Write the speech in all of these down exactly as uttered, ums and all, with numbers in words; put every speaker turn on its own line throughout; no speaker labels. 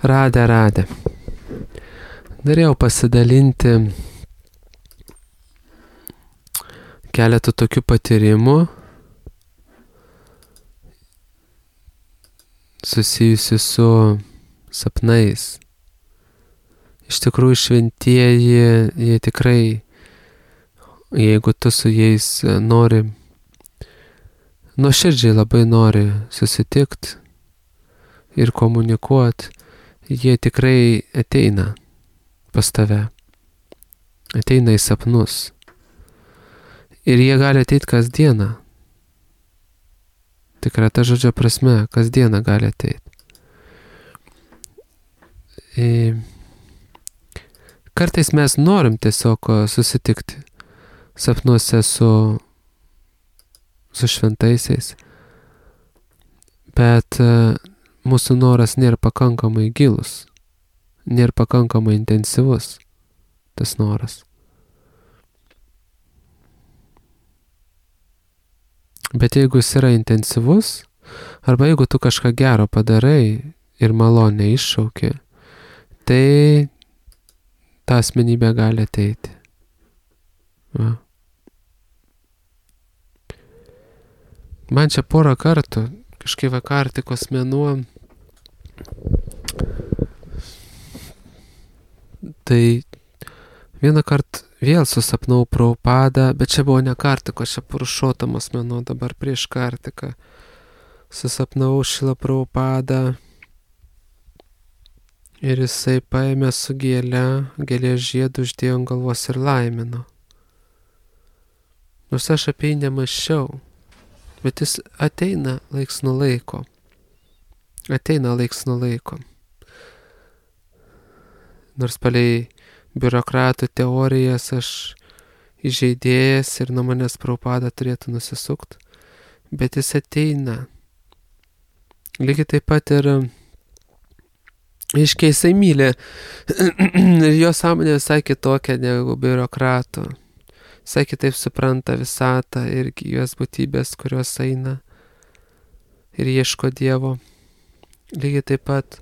Radę, radę. Norėjau pasidalinti keletų tokių patyrimų susijusių su sapnais. Iš tikrųjų šventieji, jie tikrai, jeigu tu su jais nori, nuoširdžiai labai nori susitikti ir komunikuoti, jie tikrai ateina pas tave, ateina į sapnus. Ir jie gali ateiti kasdieną. Tikra ta žodžio prasme, kasdieną gali ateiti. Ir kartais mes norim tiesiog susitikti sapnuose su, su šventaisiais, bet mūsų noras nėra pakankamai gilus, nėra pakankamai intensyvus tas noras. Bet jeigu jis yra intensyvus, arba jeigu tu kažką gero padarai ir malonę iššauki, tai ta asmenybė gali ateiti. Va. Man čia porą kartų, kažkaip Kartikos mėnuo, tai vieną kartą vėl susapnau Prabhupadą, bet čia buvo ne Kartikos, čia Purušottamos mėnuo, dabar prieš Kartiką. Susapnau Šrila Prabhupadą ir jisai paėmė su gėle, gėlės žiedų uždėjo ant galvos ir laimino. Nors aš apie jį nemąsčiau, bet jis ateina laiks nuo laiko. Ateina laiks nuo laiko. Nors palei biurokratų teorijas aš įžeidėjas ir nuo manęs Prabhupada turėtų nusisukt, bet jis ateina. Lygiai taip pat ir aiškiai jisai myli ir jo sąmonė visai kitokia negu biurokratų. Visai kitaip supranta visatą ir jos būtybės, kurios eina ir ieško Dievo. Lygiai taip pat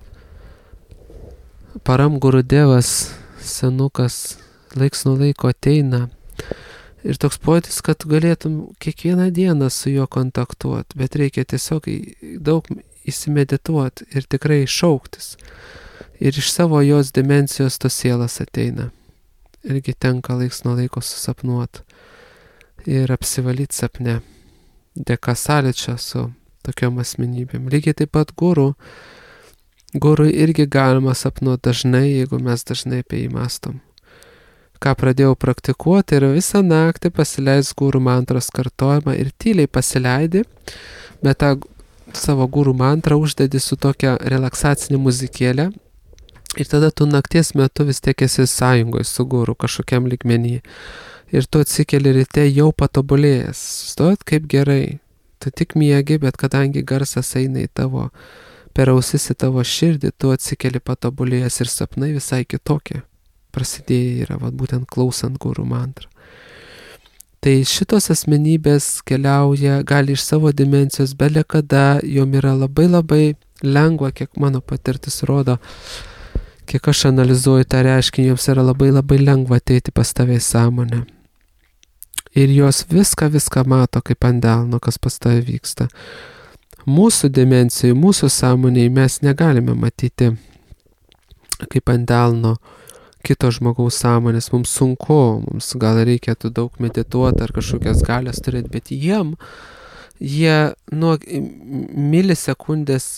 Param Gurudevas, senukas, laiks nuo laiko ateina ir toks pojūtis, kad tu galėtum kiekvieną dieną su juo kontaktuoti, bet reikia tiesiog daug įsimedituoti ir tikrai šauktis. Ir iš savo jos dimensijos tos sielas ateina. Irgi tenka laiks nuo laiko susapnuoti ir apsivalyti sapne. Dėka sąlyčio su tokiom asmenybėm. Lygiai taip pat guru. Guru irgi galima sapnuoti dažnai, jeigu mes dažnai apie jį mąstom. Ką pradėjau praktikuoti, yra visą naktį pasileis guru mantros kartojimą ir tyliai pasileidi, bet tą savo guru mantrą uždedi su tokia relaksacinė muzikėlė ir tada tu nakties metu vis tiek esi sąjungoje su guru kažkokiam lygmenyje. Ir tu atsikeli ryte jau patobulėjęs. Stojat kaip gerai. Tu tik miegi, bet kadangi garsas eina į tavo per ausis į tavo širdį, tu atsikeli patobulėjęs ir sapnai visai kitokie. Prasidėję yra, va, būtent klausant guru mantrą. Tai šitos asmenybės keliauja, gali iš savo dimensijos belė kada, jom yra labai labai lengva, kiek mano patirtis rodo, kiek aš analizuoju tą reiškinį, joms yra labai labai lengva ateiti pas tave į sąmonę. Ir jos viską, viską mato kaip ant delno, kas pas tave vyksta. Mūsų dimensijai, mūsų sąmonėje mes negalime matyti kaip ant delno kito žmogaus sąmonės. Mums sunku, mums gal reikėtų daug medituoti ar kažkokias galias turėti, bet jiem, jie nuo milisekundės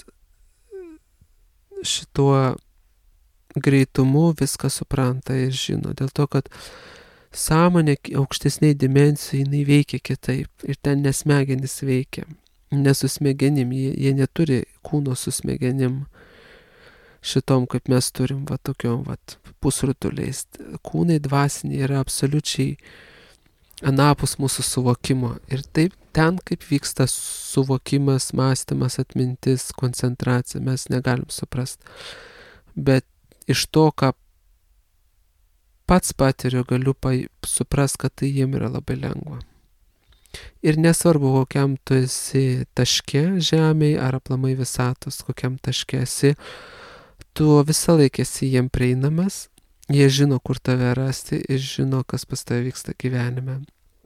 šituo greitumu viską supranta ir žino. Dėl to, kad sąmonė aukštesniai dimensijai jinai veikia kitaip ir ten nesmegenis veikia. Nesusmegenim, jie, jie neturi kūno susmegenim šitom, kaip mes turim, va tokiom, va pusrutuliais. Kūnai dvasiniai yra absoliučiai anapus mūsų suvokimo. Ir taip ten, kaip vyksta suvokimas, mąstymas, atmintis, koncentracija, mes negalim suprasti. Bet iš to, ką pats patiriu, galiu suprasti, kad tai jiem yra labai lengva. Ir nesvarbu, kokiam tu esi taške žemėje ar aplamai visatos, kokiam taške esi, tu visą laiką esi jiem prieinamas, jie žino, kur tave rasti ir žino, kas pas tave vyksta gyvenime.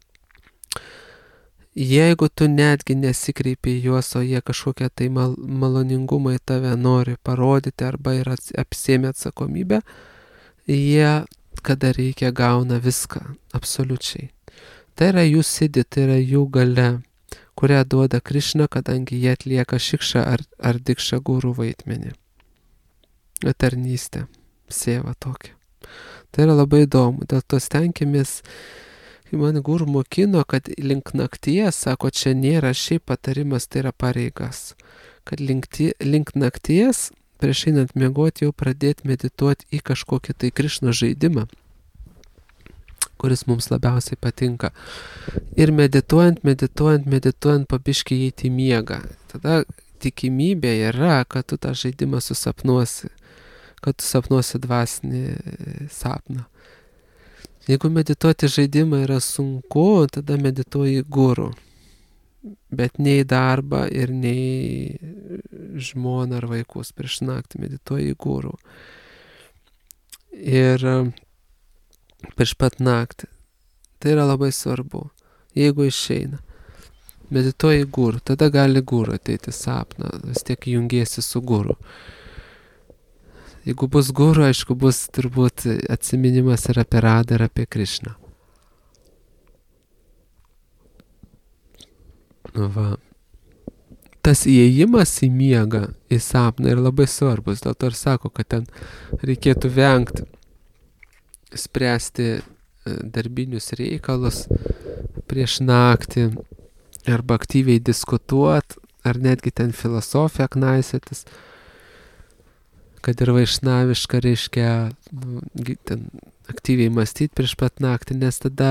Jeigu tu netgi nesikreipi į juos, o jie kažkokią tai mal, maloningumą į tave nori parodyti arba yra apsėmė atsakomybę, jie, kada reikia, gauna viską, absoliučiai. Tai yra jų sidi, tai yra jų galia, kurią duoda Krišna, kadangi jie atlieka šikšą ar, ar dikšą gurų vaidmenį. Tarnystę, sėvą tokią. Tai yra labai įdomu, dėl to stenkimės. Man gurų mokino, kad link nakties, sako, čia nėra šiaip patarimas, tai yra pareigas. Kad link, tie, link nakties, prieš einant miegoti, jau pradėti medituoti į kažkokį tai Krišnos žaidimą, kuris mums labiausiai patinka. Ir medituojant, medituojant, medituojant, pabiškai įeiti į miegą. Tada tikimybė yra, kad tu tą žaidimą susapnuosi, kad tu sapnuosi dvasinį sapną. Jeigu medituoti žaidimą yra sunku, tada medituoji guru. Bet nei darbą ir nei žmoną ar vaikus prieš naktį medituoji guru. Ir prieš pat naktį. Tai yra labai svarbu. Jeigu išeina, medituoji guru, tada gali guru ateiti sapną, vis tiek jungiesi su guru. Jeigu bus guru, aišku, bus turbūt atsiminimas ir apie Radą, ir apie Krišną. Nu va. Tas įėjimas į miegą, į sapną yra labai svarbus. Dėl to ir sako, kad ten reikėtų vengti, spręsti darbinius reikalus prieš naktį, arba aktyviai diskutuoti, ar netgi ten filosofiją knaisiotis. Kad ir vaišnaviška reiškia nu, ten, aktyviai mąstyti prieš pat naktį, nes tada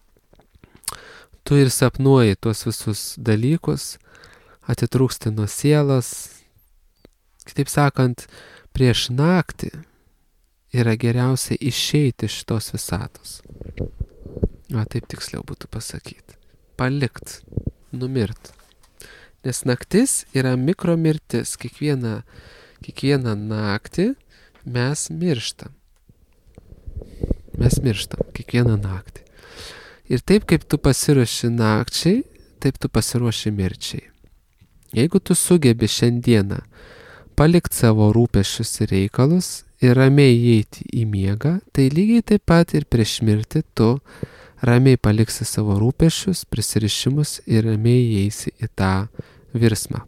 tu ir sapnuoji tuos visus dalykus, atitrūksti nuo sielos. Kitaip sakant, prieš naktį yra geriausia išeiti iš tos visatos. Va, taip tiksliau būtų pasakyti. Palikt, numirt. Nes naktis yra mikromirtis, kiekviena Kiekvieną naktį mes mirštam. Mes mirštam kiekvieną naktį. Ir taip kaip tu pasiruoši nakčiai, taip tu pasiruoši mirčiai. Jeigu tu sugebi šiandieną palikti savo rūpesčius ir reikalus ir ramiai įeiti į miegą, tai lygiai taip pat ir prieš mirtį tu ramiai paliksi savo rūpesčius, prisirišimus ir ramiai įeisi į tą virsmą.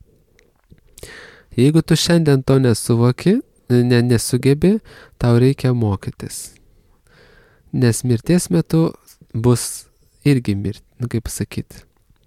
Jeigu tu šiandien to nesuvoki, ne, nesugebi, tau reikia mokytis. Nes mirties metu bus irgi mirti, nu kaip sakyti,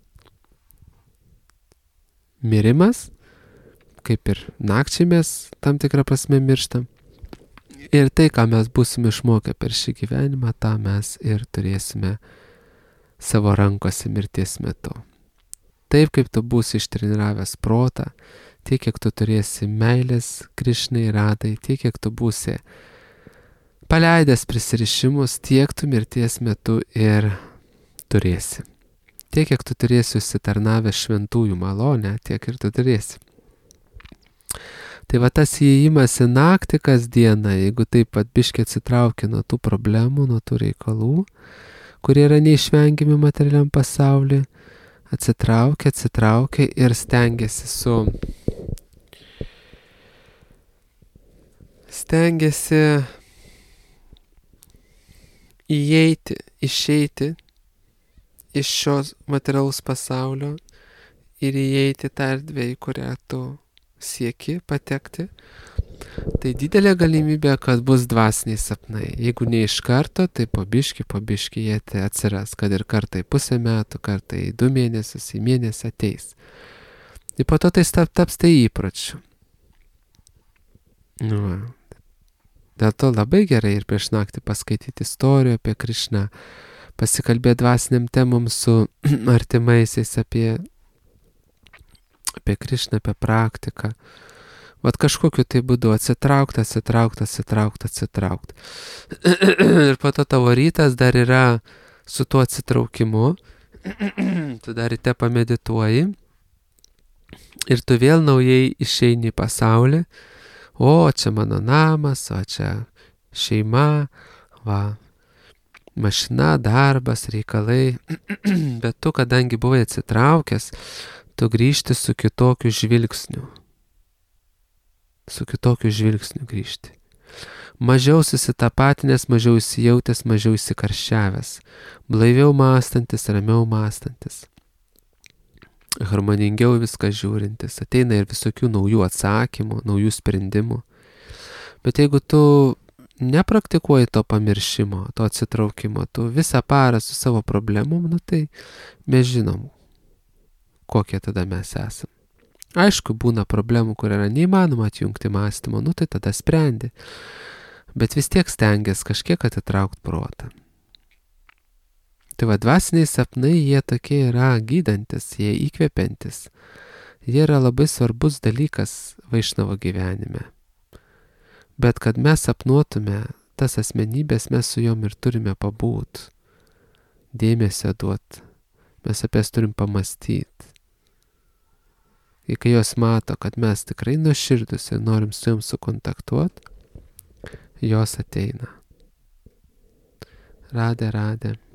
mirimas, kaip ir nakčiai mes tam tikrą prasme mirštam. Ir tai, ką mes būsime išmokę per šį gyvenimą, tą mes ir turėsime savo rankose mirties metu. Taip, kaip tu būsi ištreniravęs protą, tiek, kiek tu turėsi meilės Krišnai, Radai, tiek, kiek tu būsi paleidęs prisirišimus, tiek tu mirties metu ir turėsi. Tiek, kiek tu turėsi užsitarnavęs šventųjų malonę, tiek ir tu turėsi. Tai va tas įėjimas į naktį kasdieną, jeigu taip pat biškiai atsitraukia nuo tų problemų, nuo tų reikalų, kurie yra neišvengiami materialiam pasauliu, atsitraukia, atsitraukia ir stengiasi su... Stengiasi įeiti, išeiti iš šios materialaus pasaulio ir įeiti tą erdvę, į kurią tu sieki patekti. Tai didelė galimybė, kad bus dvasiniai sapnai. Jeigu ne iš karto, tai po biškį, po biškį jie atsiras, kad ir kartai pusę metų, kartai du mėnesius, į mėnesį ateis. Ir po to tai taps tai įpročiu. Nu, dėl to labai gerai ir prieš naktį paskaityti istorijų apie Krišną, pasikalbėti dvasiniam temom su artimaisiais apie, apie Krišną, apie praktiką. Vat kažkokiu tai būdu atsitraukti, atsitraukti, atsitraukti, atsitraukti. Ir po to tavo rytas dar yra su tuo atsitraukimu. Tu dar ryte pamedituoji. Ir tu vėl naujai išeini į pasaulį, o čia mano namas, o čia šeima, va, mašina, darbas, reikalai. Bet tu, kadangi buvai atsitraukęs, tu grįžti su kitokiu žvilgsniu. Su kitokiu žvilgsniu grįžti. Mažiau susitapatinęs, mažiau įsijautęs, mažiau įsikarščiavęs. Blaiviau mąstantis, ramiau mąstantis. Harmoningiau viską žiūrintis. Ateina ir visokių naujų atsakymų, naujų sprendimų. Bet jeigu tu nepraktikuoji to pamiršimo, to atsitraukimo, tu visą parą su savo problemom, nu tai mes žinom, kokie tada mes esam. Aišku, būna problemų, kur yra neįmanoma atjungti mąstymo, nu tai tada sprendi. Bet vis tiek stengias kažkiek atitraukti protą. Tai va, dvasiniai sapnai, jie tokie yra gydantis, jie įkvepiantis. Jie yra labai svarbus dalykas vaišnavo gyvenime. Bet kad mes sapnuotume tas asmenybės, mes su jom ir turime pabūt, dėmesio duot, mes apie jas turim pamastyti. Ir kai jos mato, kad mes tikrai nuoširdus ir norim su jom sukontaktuoti, jos ateina. Radė, radė.